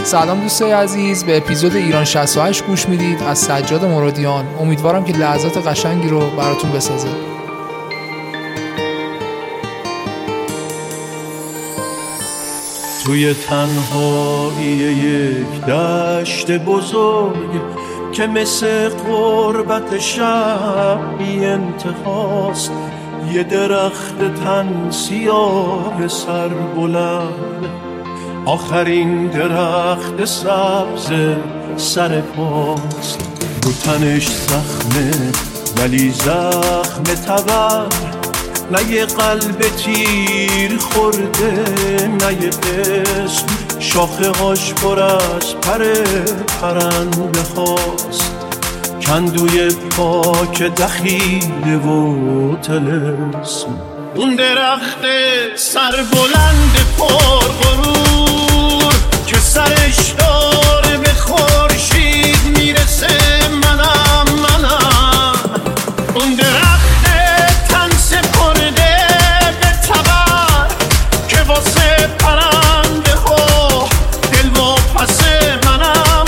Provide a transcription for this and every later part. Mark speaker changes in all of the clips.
Speaker 1: سلام دوستای عزیز، به اپیزود ایران 68 گوش میدید از سجاد مرادیان. امیدوارم که لحظات قشنگی رو براتون بسازه.
Speaker 2: توی تنهایی یک دشت بزرگ که مثل غربت شب بی انتهاست، یه درخت تن سیاه سر بلند، آخرین درخت سبز سر پاست. رو تنش زخمه ولی زخم تبر، نه یه قلب تیر خورده نه یه قسم، شاخه هاش پر از پرنده هاست، کندوی پاک دخیله و طلسم. اون درخت سر بلند پر غرور که سرش داره به خورشید میرسه، منم اون درخت تن سپرده به تبر که واسه پرنده ها دل و پس منم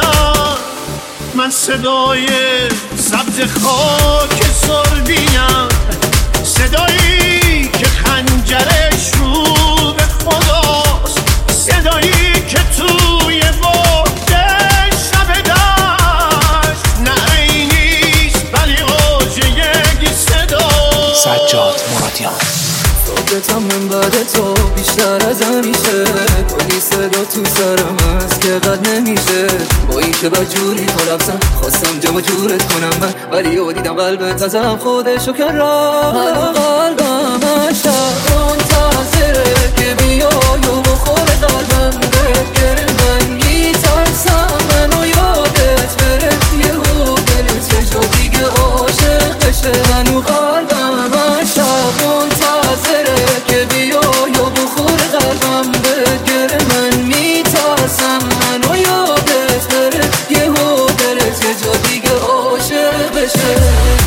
Speaker 2: من صدای سبز خاک سربیم، صدایی که خنجرش رو به خداست، صدایی که توی وقت شب دشت نعره‌ای نیست ولی اوج یک صدا.
Speaker 1: سجاد مرادیان.
Speaker 3: صحبتم من بعد تو بیشتر از همیشه، کلی صدا تو سرم هست که قد نمیشه، با این که بجوری تو لبسم خواستم جمع جورت کنم من، ولی او دیدم قلبت ازم خودشو کرد. قلبم اشتر منتظره که بیای و بخور قلبم بگره، من میترسم منو یادت بره، یهو دلت یه جا دیگه عاشق بشه. منو قلبم اشتر منتظره که بیای و بخور قلبم بگره، من میترسم منو یادت بره، یهو دلت یه جا دیگه عاشق بشه.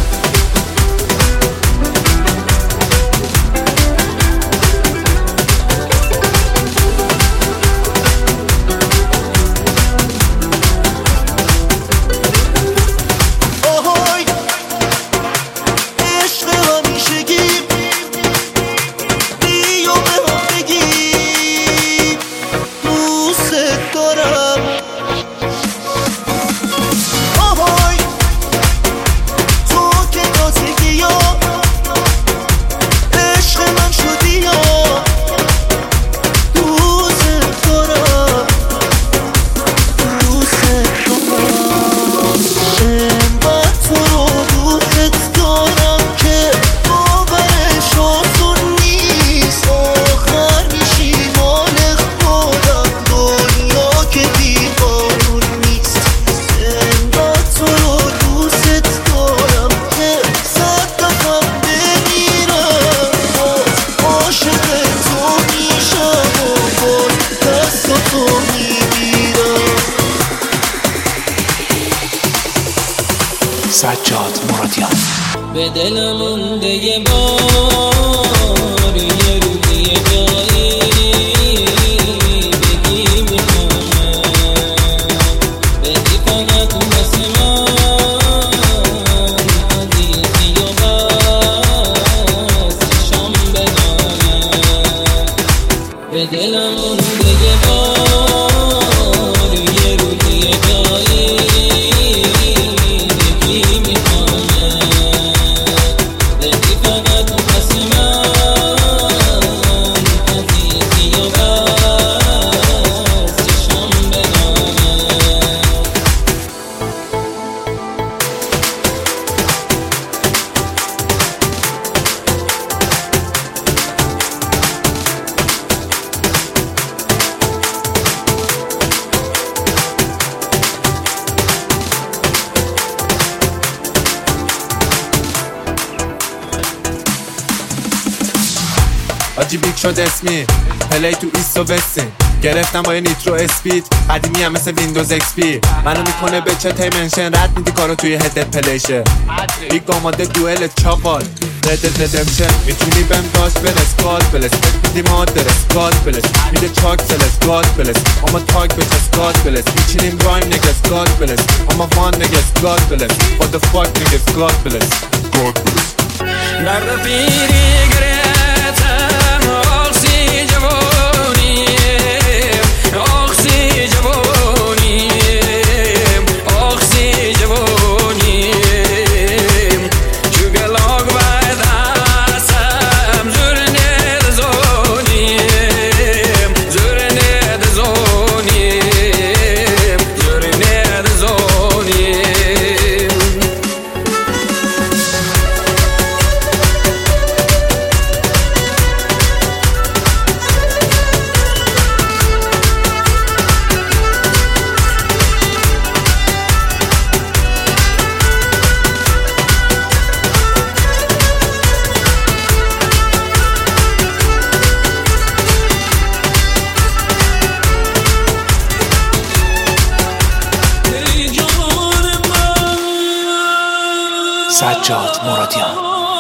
Speaker 1: سجاد مرادیان.
Speaker 3: به دلم مونده یه بار، یه روزی یه جایی بگی میخوامم، بدی فقط واسه من عزیزی و بس چشم بدانم. به دلم مونده یه بار، یه روزی یه جایی
Speaker 4: آجی بیک شد اسمی پلی تو ایست و وستین، گرفتم با یه نیترو اسپید قدیمی هم مثل ویندوز ایکس پی منو میکنه به چه تیمنشن رد میدی کارو توی هدت پلیشه بیگ آماده دوئل چاقال ردد ردمشن میتونی بهم داشت برس گاد بلس میدی مادرس گاد بلس میده چاک سلس گاد بلس اما تاک بچس گاد بلس میچینیم رایم نگس گاد بلس اما وان نگس گاد بلس what the fuck نگس گاد بلس گاد بلس
Speaker 3: در پیری گرفتم آخسی جوانی آخسی جوانی آخسی جوانی چوگلاگ باید هستم زرنه دزونی زرنه دزونی زرنه دزونی
Speaker 1: سجاد مرادیان.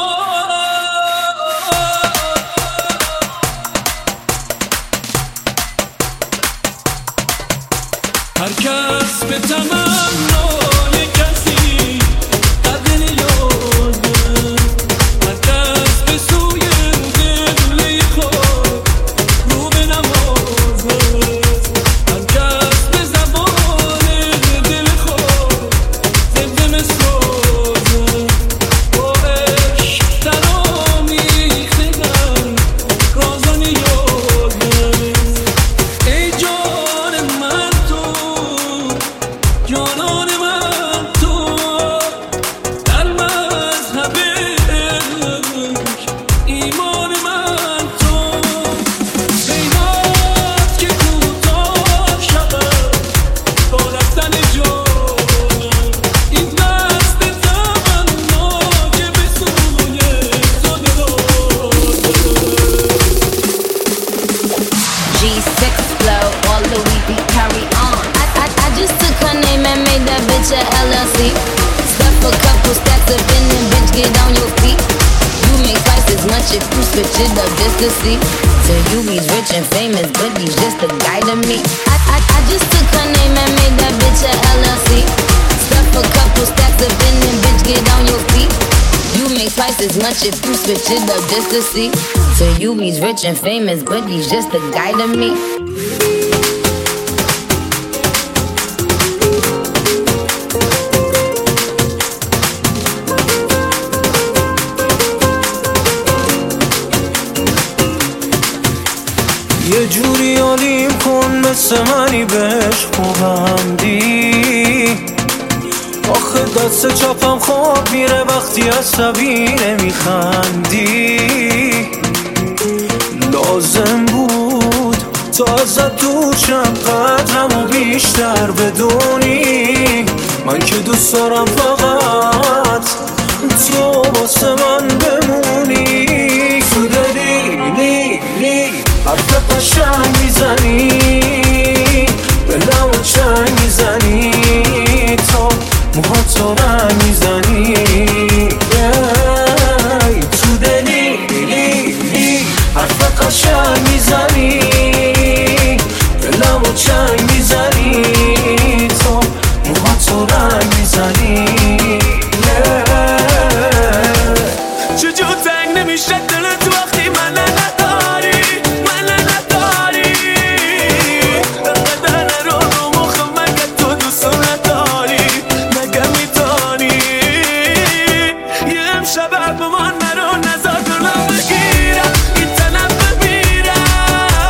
Speaker 3: هر کس به تمنای کسی در دل یاده هر کس به سوی قبله خود رو به نمازه هر کس به زبان دل خود زمزمه سازه با عشق در آمیختگان رازان یاده ای جان من جانان من تو در مذهب عشق ایمان من تو زینات که کوتاه شود با رفتن جانم این دست تمنا که به سوی تو درازه
Speaker 5: G6 flow, all the weed carry on. I just took her name and made that bitch a LLC. Stuff a couple stacks up in the bitch, get on your feet. You make twice as much if you switch it up just to see. So you he's rich and famous, but he's just a guy to me. I just took her name and made that bitch a LLC. Stuff a couple stacks up in the bitch, get on your feet. You make twice as much if you switch it up just to see. So you he's rich and famous, but he's just a guy to me.
Speaker 6: یه جوری عالیم کن مثل منی بهش خوبندی آخه دست چپم خواب میره وقتی عصبی نمیخندی لازم بود تا ازت دور شم قدرمو بیشتر بدونی من که دوست دارم فقط تو واسه من بمونی تو دلی حرف قشنگ میزنی به لب چنگ میزنی تو موهاتو رنگ میزنی تو دلی حرف قشنگ میزنی به لب چنگ میزنی تو موهاتو رنگ میزنی
Speaker 3: چجور تنگ نمیشه دلت وقتی من نداری قدر رو مخم مگه تو دوست نداری مگه میتانی یه امشب با من نرو نزار دلم بگیرم این تنم بمیرم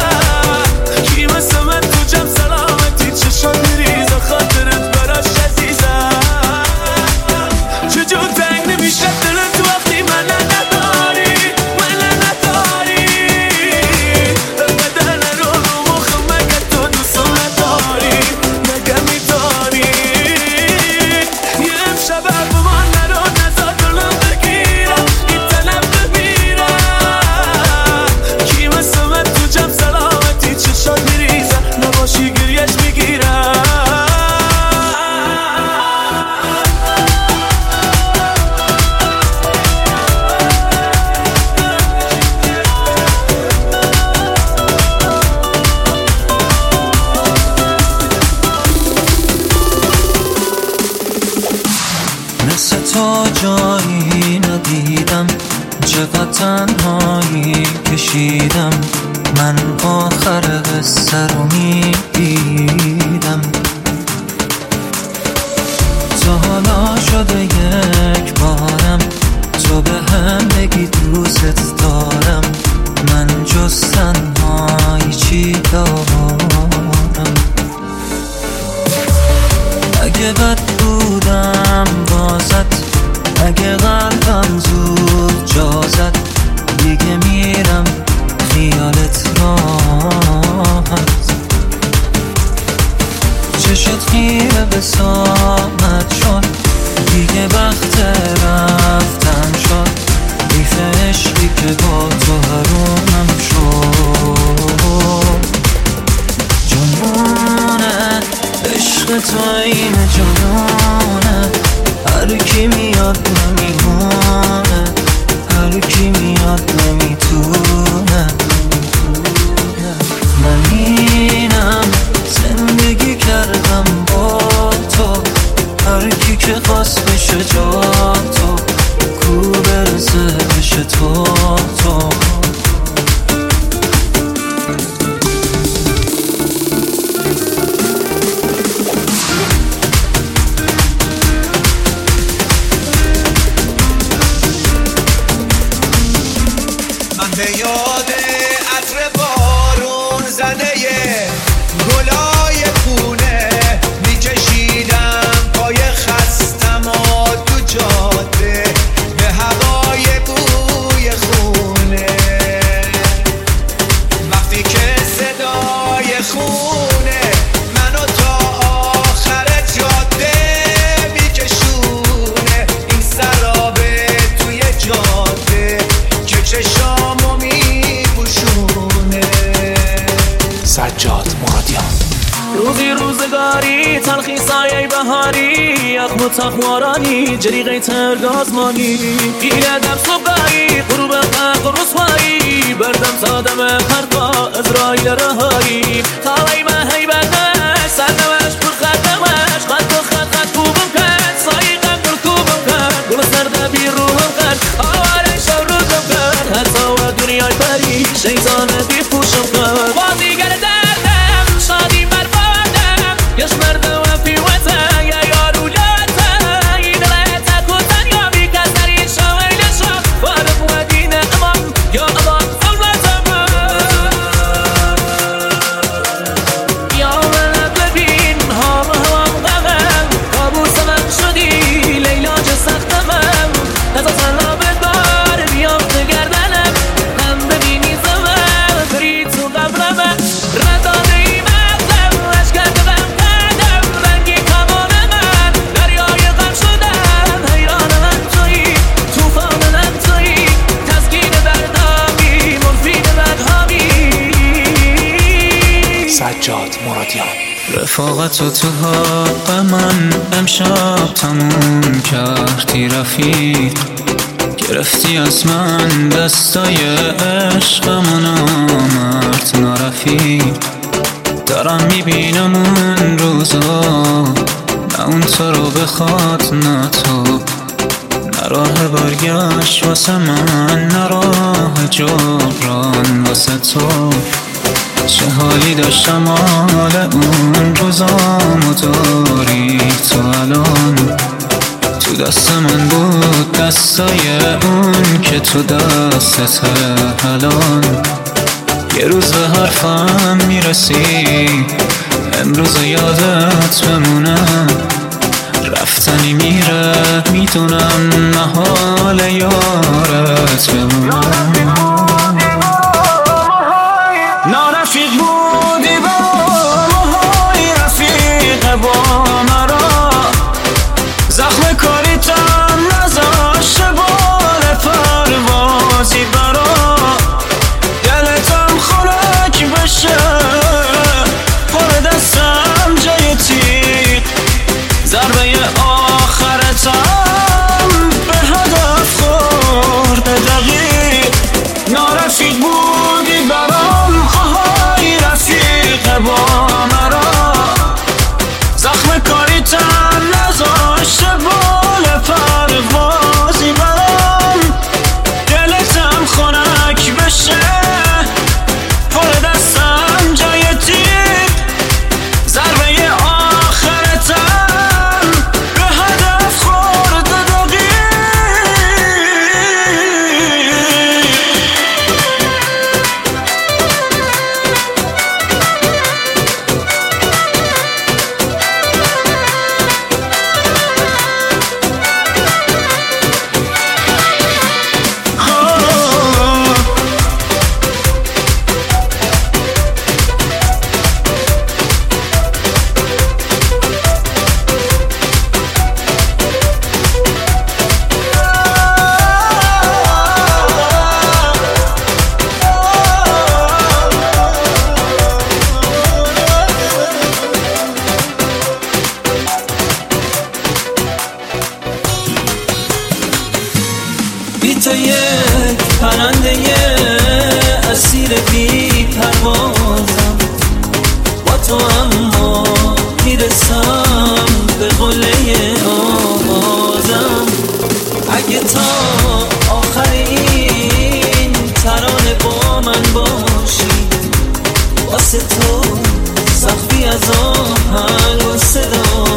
Speaker 6: تو جایی ندیدم، چقدر تنهایی کشیدم، من آخر قصه رو میدیدم. تا حالا شده یک بارم تو به هم بگی دوست دارم، من جز تنهایی چی دارم؟ اگه بد بودم بازت، اگه قلبم زود جا زد، دیگه میرم خیالت راحت. چشت خیره به سامت شد، دیگه وقت رفتن شد، حیف عشقی که با تو حرومم شد. جنونه عشق تو این جنونه، هر کی میاد نمیمونه، هر کی میاد نمیتونه. من اینم زندگی کردم با تو، هر کی که خواست بشه جا تو، کو برسه بشه تو.
Speaker 2: من به یاد عطر بارون زده گلای خونه میکشیدم پای خستم و تو جاده به هوای بوی خونه. وقتی که صدای خونه منو تا آخر جاده میکشونه، این سرابه توی جاده که چشامو میپوشونه.
Speaker 1: سجاد مرادیان.
Speaker 6: روزی روزگاری تلخی سایه بهاری، اخم و تخوارانی جریغه ترگازمانی، گیره در صبحایی غروب حق رسوایی، بردم سادم پرقا ازرائیل رهایی. تاوی من هیبتش سرنوش پر خدمش، خد و خد کوبم کرد سایقم دل کوبم کرد، گل سرده بی روحم کرد آواره شب روزم کرد، حتی و دنیای پری شیطان بی پوشم کرد. بازیگر دردم شادی مربادم یش مرده و پیوته یا یارو لاته، این دلته کتن یا بی کسری شویل شا وارد و دین امام یا امام فولتم یا من ببین هم غمم کابوس من شدی لیلا چه سختمم، نتا تنها بدار بیام تو گردنم، هم ببینی زمم بری تو قبرمم، رداده ای مغزم اشکر دلم کردم، رنگی کمان من دریای غم شدم، حیران من تویی توفان من تویی، تسکین دردامی منفید بدهامی.
Speaker 1: سجاد مرادیان.
Speaker 6: رفاقت و تو حق من امشب تموم کردی رفیق، گرفتی از من دستای عشقم و نامرد نارفیق. دارم میبینم اون روزا، نه اون تو رو بخواد نه تو، نه راه برگشت واسه من نه راه جبران واسه تو. چه حالی داشتم حال اون روزامو داری تو الان، تو دست من بود دستای اون که تو دستت الان. یه روز به حرفم میرسی امروز یادت بمونم، رفتنی میره میدونم نه حال یارت بمونم. نارفیق بودی با ماهای رفیق با مرا، زخم کاریتم نذاشته بال پروازی برا، دلتم خنک بشه پر دستم جای تیغ، ضربه آخرتم به هدف خورده دقیق. نارفیق بودی برام آهای رفیق واسه تو سخفی از آهنگ و صدا